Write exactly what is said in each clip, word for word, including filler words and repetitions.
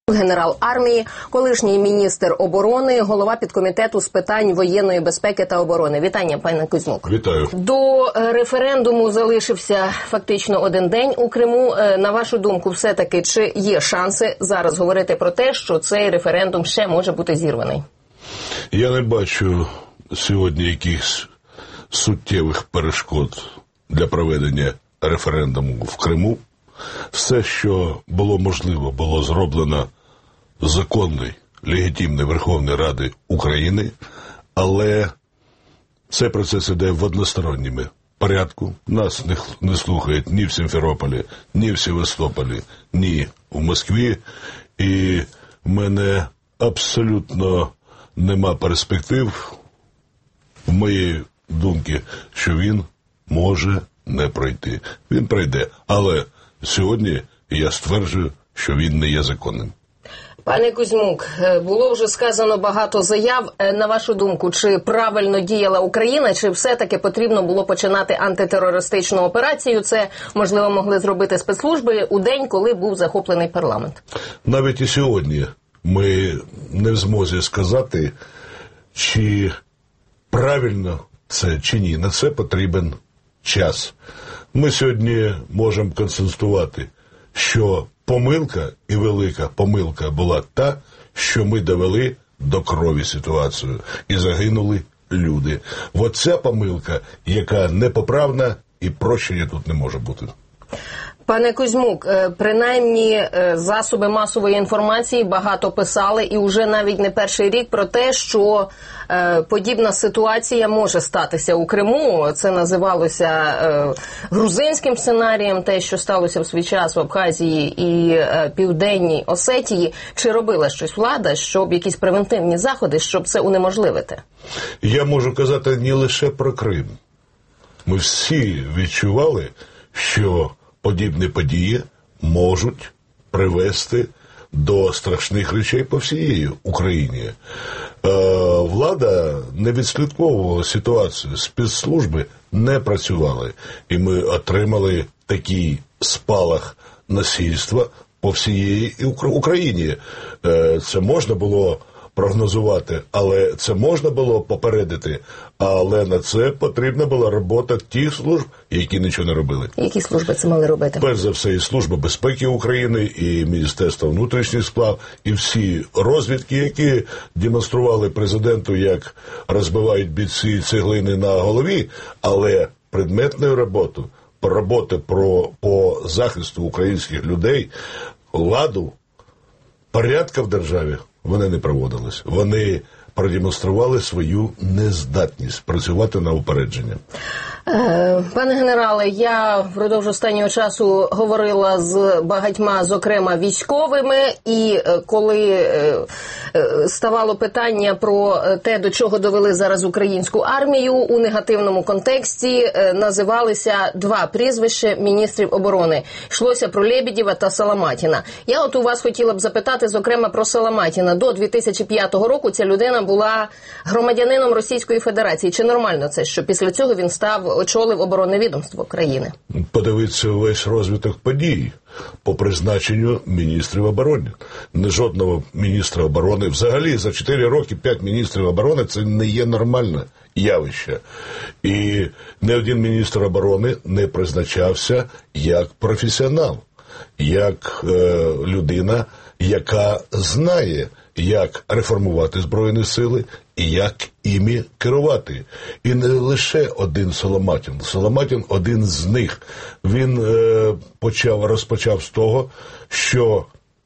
Генерал армії, колишній міністр оборони, голова підкомітету з питань воєнної безпеки та оборони. Вітання, пане Кузьмук. Вітаю. До референдуму залишився фактично один день у Криму. На вашу думку, все-таки, чи є шанси зараз говорити про те, що цей референдум ще може бути зірваний? Я не бачу сьогодні якихось суттєвих перешкод для проведення референдуму в Криму. Все, що було можливо, було зроблено законною, легітимною Верховної Ради України, але цей процес іде в односторонньому порядку. Нас не, не слухають ні в Сімферополі, ні в Севастополі, ні в Москві. І в мене абсолютно нема перспектив, в моїй думці, що він може не пройти. Він пройде, але сьогодні я стверджую, що він не є законним. Пане Кузьмук, було вже сказано багато заяв. На вашу думку, чи правильно діяла Україна, чи все-таки потрібно було починати антитерористичну операцію? Це, можливо, могли зробити спецслужби у день, коли був захоплений парламент. Навіть і сьогодні ми не в змозі сказати, чи правильно це, чи ні. На це потрібен час. Ми сьогодні можемо констатувати, що помилка, і велика помилка була та, що ми довели до крові ситуацію і загинули люди. Оця помилка, яка непоправна, і прощення тут не може бути. Пане Кузьмук, принаймні засоби масової інформації багато писали, і вже навіть не перший рік, про те, що е, подібна ситуація може статися у Криму. Це називалося е, грузинським сценарієм, те, що сталося в свій час в Абхазії і е, Південній Осетії. Чи робила щось влада, щоб якісь превентивні заходи, щоб це унеможливити? Я можу казати не лише про Крим. Ми всі відчували, що подібні події можуть привести до страшних речей по всій Україні. Е, влада не відслідковувала ситуацію, спецслужби не працювали. І ми отримали такий спалах насильства по всій Україні. Е, це можна було прогнозувати, але це можна було попередити, але на це потрібна була робота тих служб, які нічого не робили. Які служби це мали робити? Перш за все, і Служба безпеки України, і Міністерство внутрішніх справ, і всі розвідки, які демонстрували президенту, як розбивають бійці цеглини на голові, але предметною роботу, роботи про, по захисту українських людей, ладу, порядка в державі, вони не проводились. Вони продемонстрували свою нездатність працювати на упередження. Пане генерале, я впродовж останнього часу говорила з багатьма, зокрема, військовими, і коли ставало питання про те, до чого довели зараз українську армію, у негативному контексті називалися два прізвища міністрів оборони. Йшлося про Лебедєва та Соломатіна. Я от у вас хотіла б запитати, зокрема, про Соломатіна. До дві тисячі п'ятого року ця людина була громадянином Російської Федерації. Чи нормально це, що після цього він став очолив оборонне відомство країни? Подивіться весь розвиток подій по призначенню міністрів оборони. Не жодного міністра оборони. Взагалі за чотири роки п'ять міністрів оборони – це не є нормальне явище. І не один міністр оборони не призначався як професіонал, як е, людина, яка знає, як реформувати Збройні Сили і як іми керувати. І не лише один Соломатін. Соломатін один з них. Він е, почав, розпочав з того, що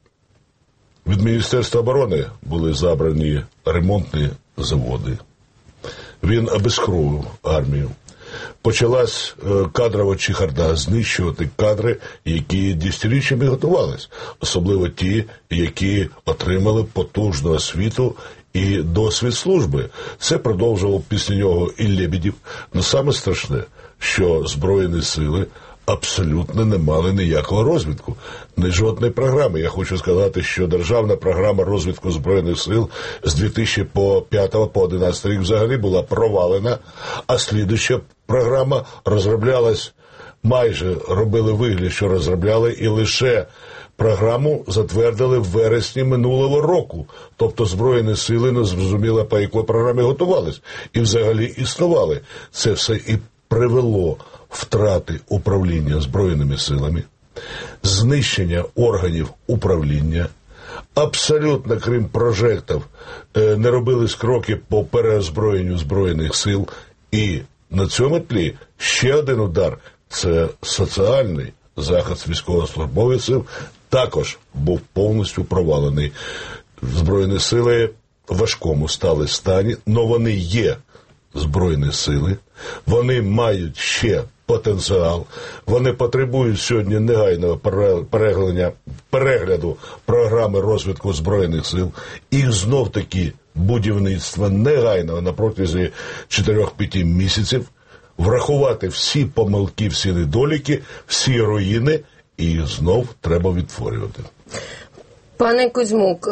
від Міністерства оборони були забрані ремонтні заводи. Він обезкровив армію. Почалась кадрова чехарда, знищувати кадри, які десятиріччями готувались. Особливо ті, які отримали потужну освіту і досвід служби. Це продовжував після нього і Лебедєв. Но саме страшне, що Збройні Сили абсолютно не мали ніякого розвитку. Не жодної програми. Я хочу сказати, що державна програма розвитку Збройних Сил з дві тисячі п'ятого по одинадцятий рік взагалі була провалена, а слідуюча програма розроблялась, майже робили вигляд, що розробляли, і лише Програму затвердили в вересні минулого року. Тобто Збройні сили не зрозуміло, по якій програмі готувались. І взагалі існували. Це все і привело втрати управління Збройними силами, знищення органів управління. Абсолютно, крім прожектів, не робились кроки по переозброєнню Збройних сил. І на цьому тлі ще один удар – це соціальний захист військовослужбовців також був повністю провалений. Збройні сили в важкому стали стані, але вони є Збройні сили, вони мають ще потенціал, вони потребують сьогодні негайного перегляду, перегляду програми розвитку Збройних сил і знов-таки будівництва негайного на протязі чотирьох-п'яти місяців, врахувати всі помилки, всі недоліки, всі руїни, і знов треба відтворювати. Пане Кузьмук,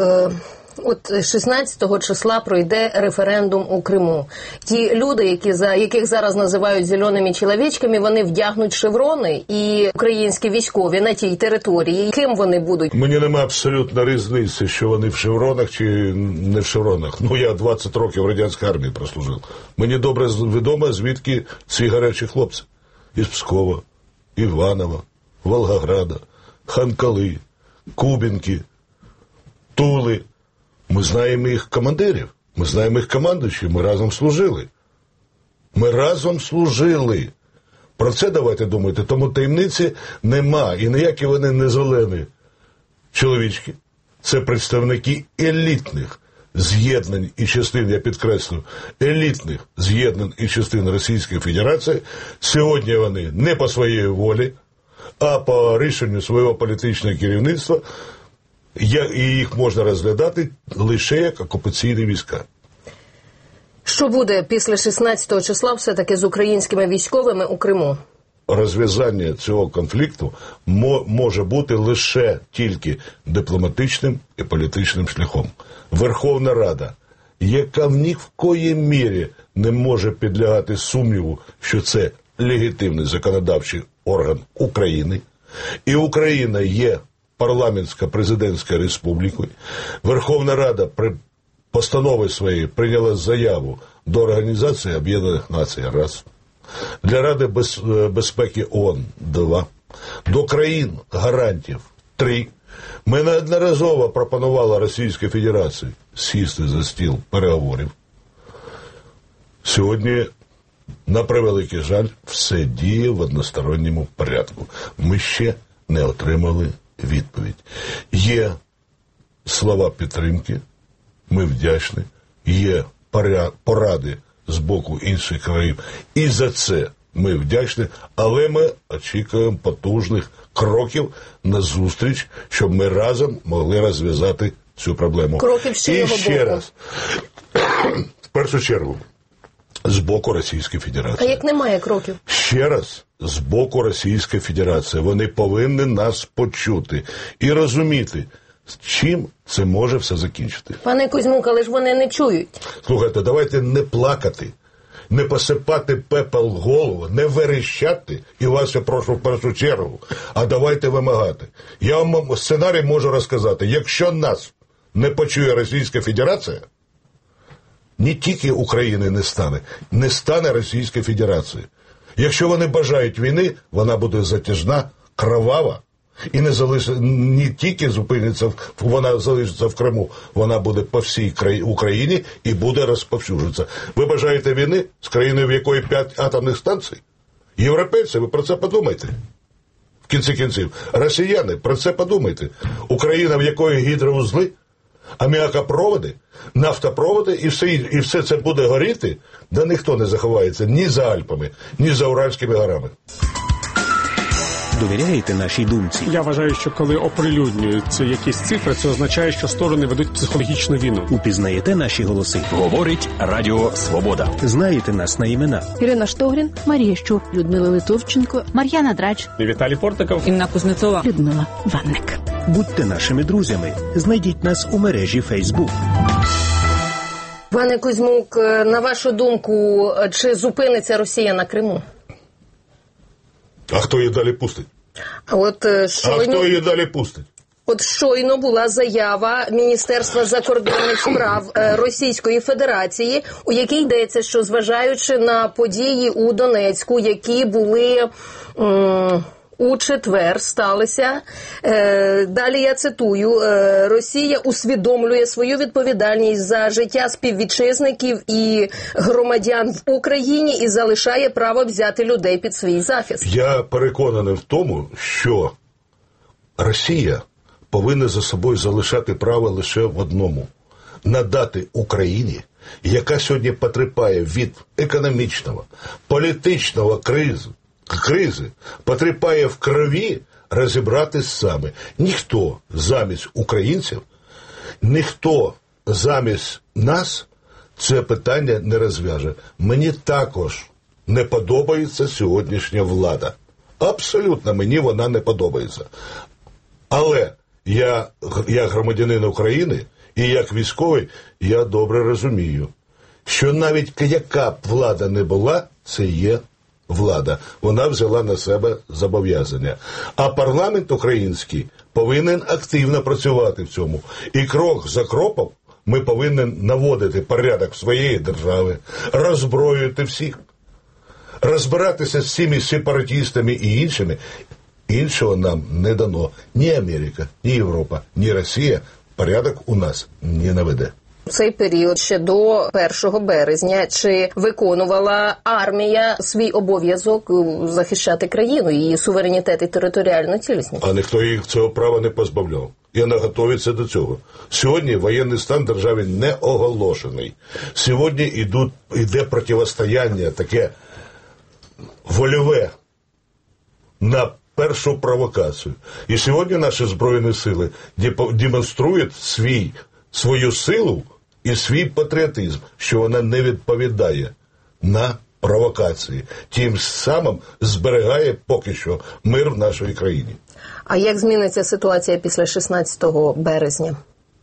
от шістнадцятого числа пройде референдум у Криму. Ті люди, які за, яких зараз називають зеленими чоловічками, вони вдягнуть шеврони, і українські військові на тій території, ким вони будуть? Мені немає абсолютно різниці, що вони в шевронах чи не в шевронах. Ну, я двадцять років в радянській армії прослужив. Мені добре відомо, звідки ці гарячі хлопці. Із Пскова, Іванова, Волгограда, Ханкали, Кубінки, Тули. Ми знаємо їх командирів, ми знаємо їх командуючих, ми разом служили. Ми разом служили. Про це давайте думати, тому таємниці нема, і ніякі вони не зелені чоловічки. Це представники елітних з'єднань і частин, я підкреслю, елітних з'єднань і частин Російської Федерації. Сьогодні вони не по своїй волі, а по рішенню свого політичного керівництва. І їх можна розглядати лише як окупаційні війська. Що буде після шістнадцятого числа все-таки з українськими військовими у Криму? Розв'язання цього конфлікту може бути лише тільки дипломатичним і політичним шляхом. Верховна Рада, яка в ні в коїй мірі не може підлягати сумніву, що це легітимний законодавчий орган України, і Україна є парламентсько-президентською республікою. Верховна Рада при постанові своєї прийняла заяву до Організації Об'єднаних Націй – раз, для Ради без, безпеки ООН – два, до країн гарантів – три. Ми неодноразово пропонували Російській Федерації сісти за стіл переговорів. Сьогодні, на превеликий жаль, все діє в односторонньому порядку. Ми ще не отримали відповідь. Є слова підтримки, ми вдячні, є поради з боку інших країн, і за це ми вдячні, але ми очікуємо потужних кроків на зустріч, щоб ми разом могли розв'язати цю проблему. Кроків з чийого боку? І ще раз, в першу чергу, з боку Російської Федерації. А як немає кроків? Ще раз, з боку Російської Федерації. Вони повинні нас почути і розуміти, чим це може все закінчити. Пане Кузьмук, але ж вони не чують. Слухайте, давайте не плакати, не посипати пепел в голову, не верещати, і вас я прошу в першу чергу, а давайте вимагати. Я вам сценарій можу розказати. Якщо нас не почує Російська Федерація, не тільки України не стане, не стане Російська Федерація. Якщо вони бажають війни, вона буде затяжна, кровава, і не залишиться, не тільки зупиниться, вона залишиться в Криму, вона буде по всій Україні і буде розповсюджуватися. Ви бажаєте війни з країною, в якої п'ять атомних станцій? Європейці, ви про це подумайте. В кінці кінців. Росіяни, про це подумайте. Україна, в якої гідроузли, аміакопроводи, нафтопроводи, і все, і все це буде горіти, да ніхто не заховається ні за Альпами, ні за Уральськими горами. Довіряєте нашій думці? Я вважаю, що коли оприлюднюються якісь цифри, це означає, що сторони ведуть психологічну війну. Упізнаєте наші голоси? Говорить Радіо Свобода. Знаєте нас на імена? Ірина Штогрін, Марія Щур, Людмила Литовченко, Мар'яна Драч, Віталій Портников, Інна Кузнецова, Людмила Ванник. Будьте нашими друзями. Знайдіть нас у мережі Фейсбук. Пане Кузьмук, на вашу думку, чи зупиниться Росія на Криму? А хто її далі пустить? А от шалені... А хто її далі пустить? От щойно була заява Міністерства закордонних справ Російської Федерації, у якій йдеться, що зважаючи на події у Донецьку, які були м- у четвер сталися. Е, далі я цитую. Е, Росія усвідомлює свою відповідальність за життя співвітчизників і громадян в Україні і залишає право взяти людей під свій захист. Я переконаний в тому, що Росія повинна за собою залишати право лише в одному – надати Україні, яка сьогодні потерпає від економічного, політичного кризи, кризи, потерпає в крові, розібратись саме. Ніхто замість українців, ніхто замість нас це питання не розв'яже. Мені також не подобається сьогоднішня влада. Абсолютно мені вона не подобається. Але я, як громадянин України і як військовий, я добре розумію, що навіть яка б влада не була, це є влада. Вона взяла на себе зобов'язання. А парламент український повинен активно працювати в цьому. І крок за кроком ми повинні наводити порядок своєї держави, роззброювати всіх, розбиратися з цими сепаратистами і іншими. Іншого нам не дано. Ні Америка, ні Європа, ні Росія порядок у нас не наведе. Цей період ще до першого березня, чи виконувала армія свій обов'язок захищати країну, її суверенітет і територіальну цілісність? А ніхто їх цього права не позбавляв. І вона готується до цього. Сьогодні воєнний стан держави не оголошений. Сьогодні ідуть, іде протистояння таке вольове на першу провокацію. І сьогодні наші Збройні сили демонструють свій, свою силу і свій патріотизм, що вона не відповідає на провокації. Тим самим зберігає поки що мир в нашій країні. А як зміниться ситуація після шістнадцятого березня?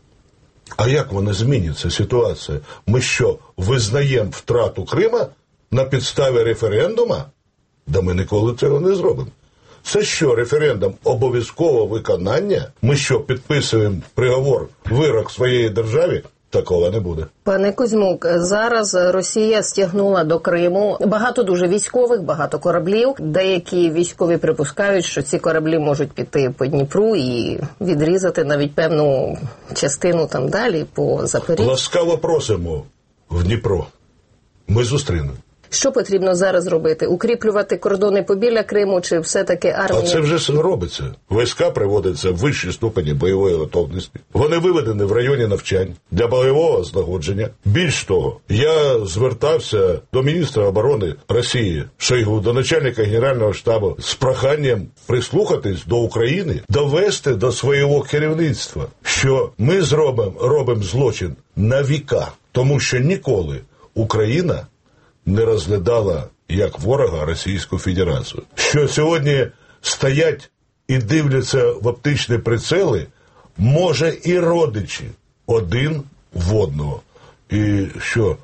А як вона зміниться, ситуація? Ми що, визнаємо втрату Крима на підставі референдума? Да ми ніколи цього не зробимо. Це що, референдум обов'язкового виконання? Ми що, підписуємо приговор, вирок своєї державі? Такого не буде. Пане Кузьмук, зараз Росія стягнула до Криму багато дуже військових, багато кораблів. Деякі військові припускають, що ці кораблі можуть піти по Дніпру і відрізати навіть певну частину там далі по Запоріжжю. Ласкаво просимо в Дніпро. Ми зустрінемо. Що потрібно зараз робити? Укріплювати кордони побіля Криму чи все-таки армія? А це вже робиться. Війська приводяться в вищій ступені бойової готовності. Вони виведені в районі навчань для бойового злагодження. Більш того, я звертався до міністра оборони Росії Шойгу, до начальника Генерального штабу з проханням прислухатись до України, довести до свого керівництва, що ми зробимо робимо злочин на віка, тому що ніколи Україна не розглядала як ворога Російську Федерацію. Що сьогодні стоять і дивляться в оптичні прицели, може і родичі один в одного. І що,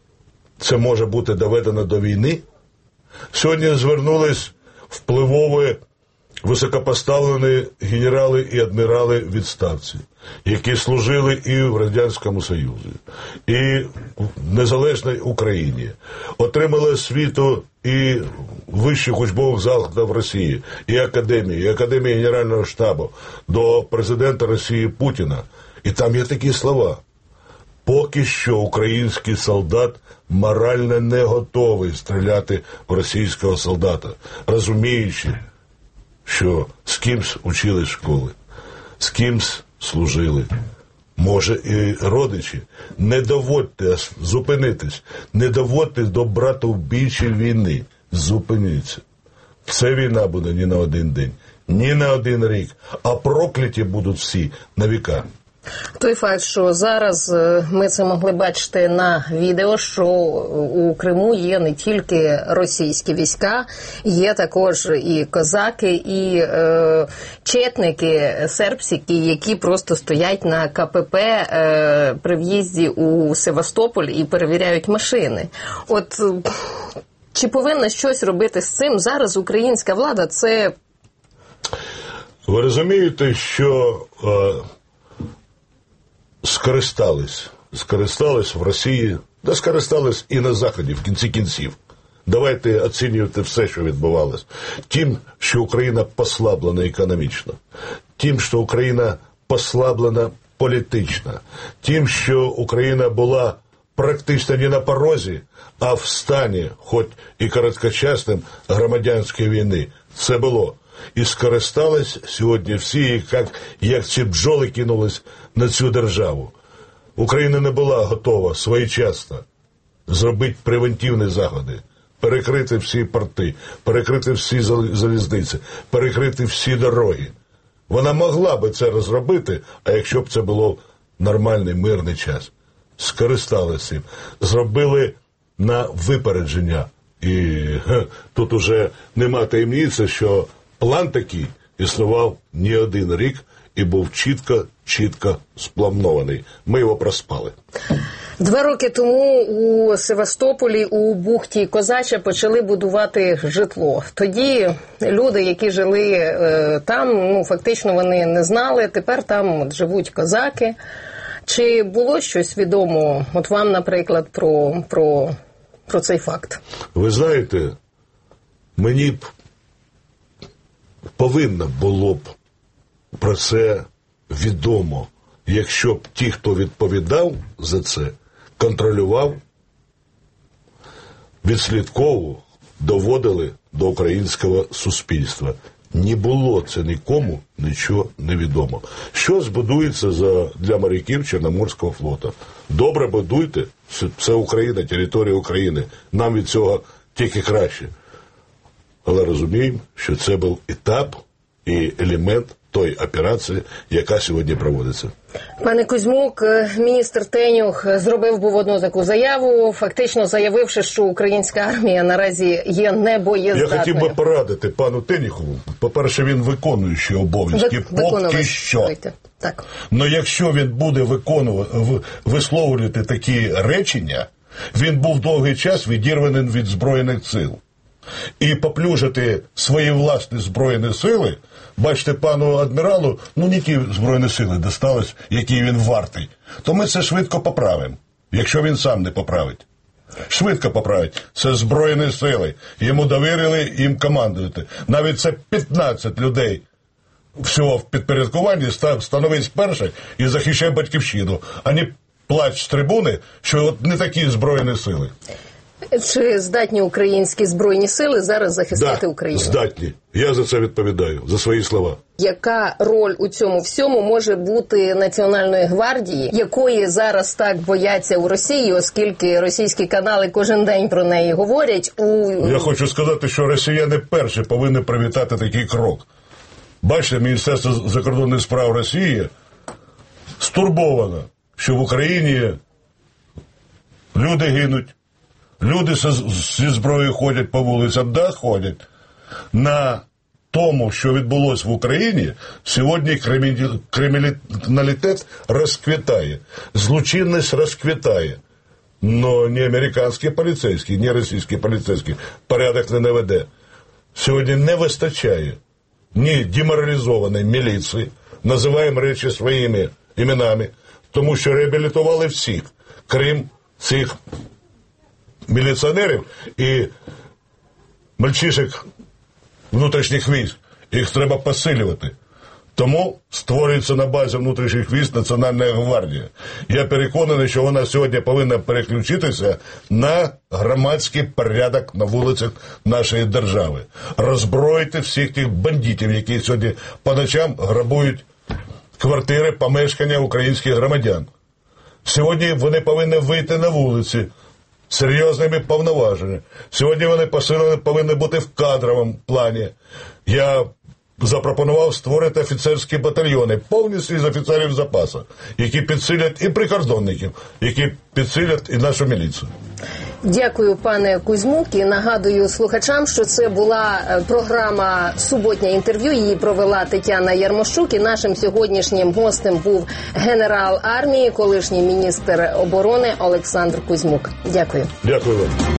це може бути доведено до війни? Сьогодні звернулись впливові високопоставлені генерали і адмірали в відставці, які служили і в Радянському Союзі, і в незалежній Україні, отримали освіту і вищих учбових закладів в Росії, і академії, і академії Генерального штабу до президента Росії Путіна. І там є такі слова. Поки що український солдат морально не готовий стріляти в російського солдата, розуміючи, що з кимсь учили школи, з кимсь служили. Може і родичі. Не доводьте, зупинитись, не доводьте до братовбійчої війни. Зупиніться. Це війна буде не на один день, не на один рік, а прокляті будуть всі на віка. Той факт, що зараз ми це могли бачити на відео, що у Криму є не тільки російські війська, є також і козаки, і е, четники, сербсики, які просто стоять на ка пе пе е, при в'їзді у Севастополь і перевіряють машини. От чи повинна щось робити з цим? Зараз українська влада це... Ви розумієте, що е, скористались, скористались в Росії, да скористались і на Заході, в кінці кінців. Давайте оцінювати все, що відбувалось. Тим, що Україна послаблена економічно, тим, що Україна послаблена політично, тим, що Україна була практично не на порозі, а в стані, хоч і короткочасним, громадянської війни. Це було. І скористались сьогодні всі, як, як ці бджоли кинулись на цю державу. Україна не була готова своєчасно зробити превентивні заходи, перекрити всі порти, перекрити всі залізниці, перекрити всі дороги. Вона могла би це розробити, а якщо б це було нормальний, мирний час. Скористалися цим. Зробили на випередження. І ге, тут уже нема таємниці, що план такий існував не один рік і був чітко, чітко спланований. Ми його проспали. Два роки тому у Севастополі, у бухті Козача почали будувати житло. Тоді люди, які жили е, там, ну фактично вони не знали, тепер там от, живуть козаки. Чи було щось відомо, от вам, наприклад, про, про, про цей факт? Ви знаєте, мені б повинно було б про це відомо, якщо б ті, хто відповідав за це, контролював, відслідковував, доводили до українського суспільства. Не було це нікому, нічого не відомо. Що збудується за, для моряків Чорноморського флоту? Добре будуйте, це Україна, територія України. Нам від цього тільки краще. Але розуміємо, що це був етап і елемент тої операції, яка сьогодні проводиться. Пане Кузьмук, міністр Тенюх зробив був одну таку заяву, фактично заявивши, що українська армія наразі є небоєздатною. Я хотів би порадити пану Тенюхову. По-перше, він виконуючий обов'язки поки що. Так. Но якщо він буде виконувати, висловлювати такі речення, він був довгий час відірваний від Збройних сил. І поплюжити свої власні Збройні сили, бачите, пану адміралу, ну не ті Збройні сили достались, які він вартий, то ми це швидко поправимо, якщо він сам не поправить. Швидко поправить. Це Збройні сили. Йому довірили, їм командувати. Навіть це п'ятнадцять людей всього в підпорядкуванні становить перше і захищає батьківщину, а не плач з трибуни, що от не такі Збройні сили. Чи здатні українські Збройні сили зараз захистити да, Україну? Здатні. Я за це відповідаю, за свої слова. Яка роль у цьому всьому може бути Національної гвардії, якої зараз так бояться у Росії, оскільки російські канали кожен день про неї говорять? У... Я хочу сказати, що росіяни перші повинні привітати такий крок. Бачите, Міністерство закордонних справ Росії стурбовано, що в Україні люди гинуть. Люди зі зброєю ходять по вулицям, да, ходять. На тому, що відбулося в Україні, сьогодні криміналітет розквітає, злочинність розквітає. Но не американські поліцейські, не російські поліцейські порядок не наведе. Сьогодні не вистачає ні деморалізованої міліції, називаємо речі своїми іменами, тому що реабілітували всіх, крім цих міліціонерів і мальчишек внутрішніх військ. Їх треба посилювати. Тому створюється на базі внутрішніх військ Національна гвардія. Я переконаний, що вона сьогодні повинна переключитися на громадський порядок на вулицях нашої держави. Роззброїти всіх тих бандитів, які сьогодні по ночам грабують квартири, помешкання українських громадян. Сьогодні вони повинні вийти на вулиці серйозними повноваженнями. Сьогодні вони посилені повинні бути в кадровому плані. Я запропонував створити офіцерські батальйони, повністю із офіцерів запасу, які підсилять і прикордонників, які підсилять і нашу міліцію. Дякую, пане Кузьмук, і нагадую слухачам, що це була програма «Суботнє інтерв'ю». Її провела Тетяна Ярмощук, і нашим сьогоднішнім гостем був генерал армії, колишній міністр оборони Олександр Кузьмук. Дякую. Дякую вам.